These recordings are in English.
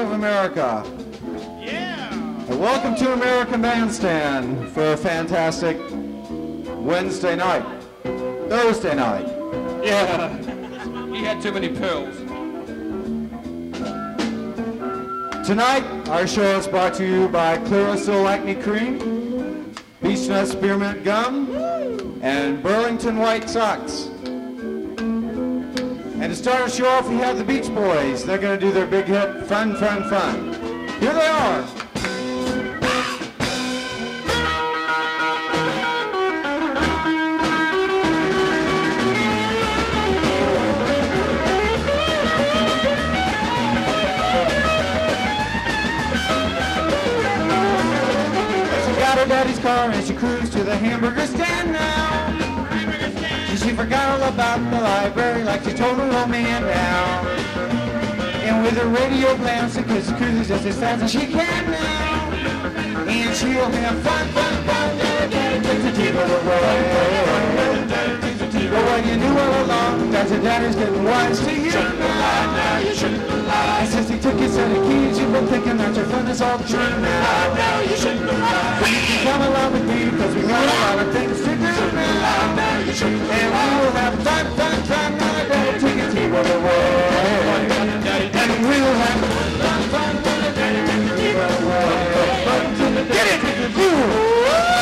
of America. Yeah! And welcome to American Bandstand for a fantastic Wednesday night. Thursday night. Yeah, he had too many pills. Tonight, our show is brought to you by Clearasil Acne Cream, Beech Nut Spearmint Gum, and Burlington White Sox. And to start our show off, we have the Beach Boys. They're going to do their big hit, Fun, Fun, Fun. Here they are. She got her daddy's car and she cruised to the hamburger stand now. She forgot all about the library like she told her old man now. And with her radio blasting, cause the cruise is just as fast as she can now. And she'll have fun, fun, fun, take the people away. But what you knew all along, that your daddy's getting wise to you now. You shouldn't lie. And since he took his set of keys, you've been thinking that your fun is all true now. Now you shouldn't lie. But you can come along with me, cause we got a lot of things to do now. And we will have fun, fun, fun, now daddy take his people away. And we will have fun, fun, fun, now daddy take his people away. Get it! Ooh.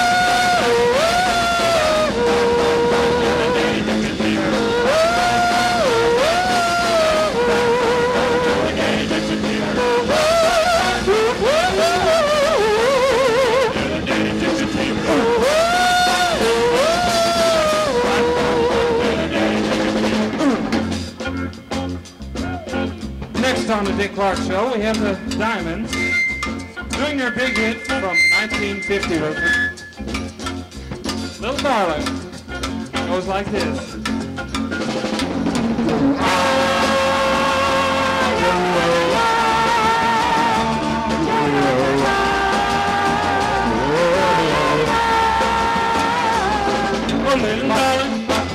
Next on the Dick Clark Show, we have the Diamonds doing their big hit from 1950. Little Darling goes like this. Oh, little darling.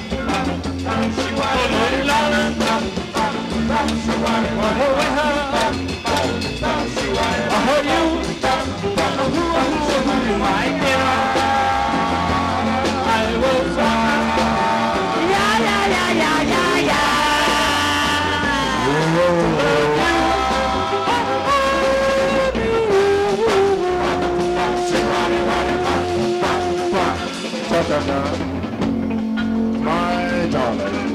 My darling,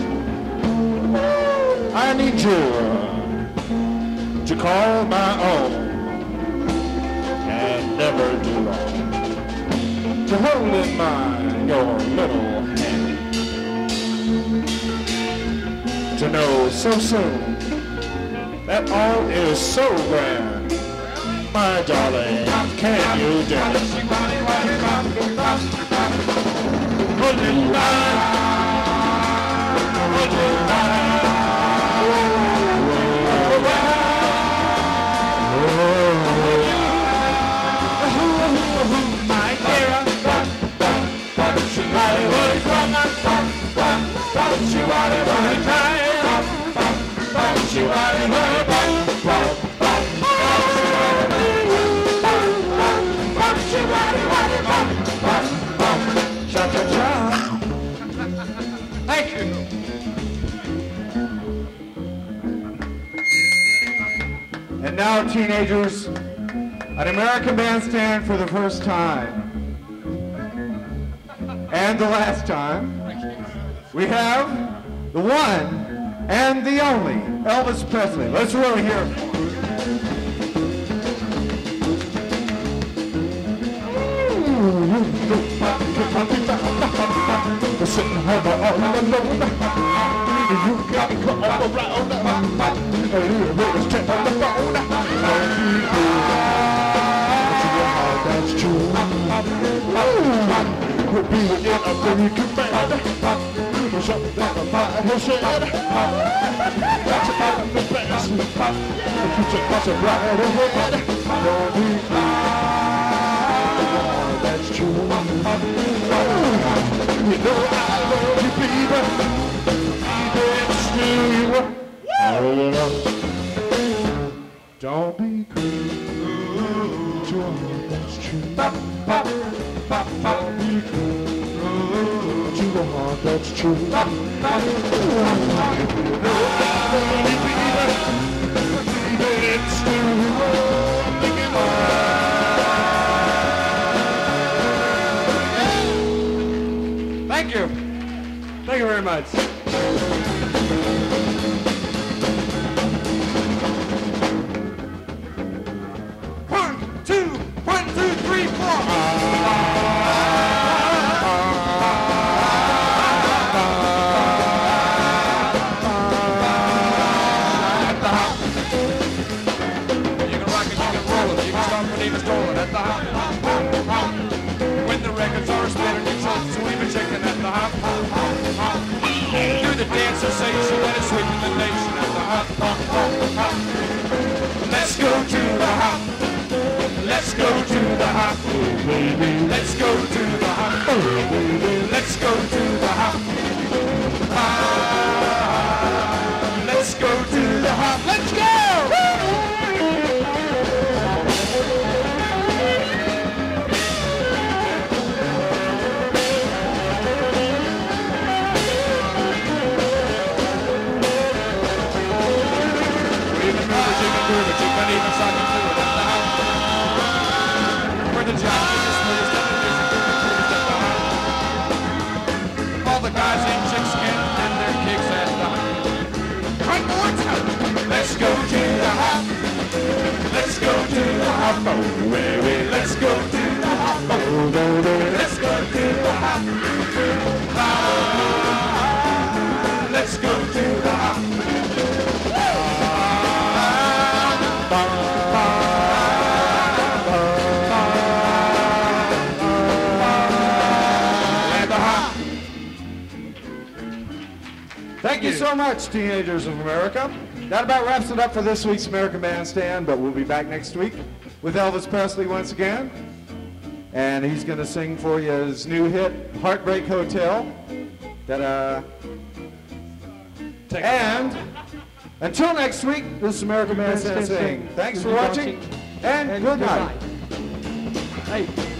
I need you to call my own and never do wrong, to hold in mind your little hand, to know so soon that all is so grand. My darling, can you dance? Thank you. And now, teenagers, an American Bandstand for the first time. And the last time, we have the one and the only Elvis Presley. Let's really hear him. Sitting home all alone. You got me come all around. A little bit of strength on the phone. That's true. We'll be within a very command. Something that the mind has said. That's about the best. If you take what's right ahead, don't be that's true. You know I love you, baby. Baby, it's still you. Don't be cruel to a heart that's true. Bop, bop, bop, bop. Be cruel to a heart that's true. Bop, bop, bop, Thank you. Thank you very much. One, two, three, four. You can rock it, you can roll it, you can start when even strolling at the hop. When the records are spinning, you trust to even checking at the hop. Do the dance sensation that is sweeping the nation at the hop. Let's go to the hop. Let's go to the hop. Let's go to the hop. Let's go to the hop. Let's go to the hop. Let's go! Even sucking through it at the house. Where the jockeys is for the stuff that music at the house. All the guys in chicks can and their kicks at the house. One more time. Let's go to the hop. Let's go to the hop. Let's go to the hop. Let's go to the hop. Let's go to the hop. Thank you so much, Teenagers of America. That about wraps it up for this week's American Bandstand, but we'll be back next week with Elvis Presley once again. And he's going to sing for you his new hit, Heartbreak Hotel. And until next week, this is American Bandstand saying thanks for watching and good night. Hey.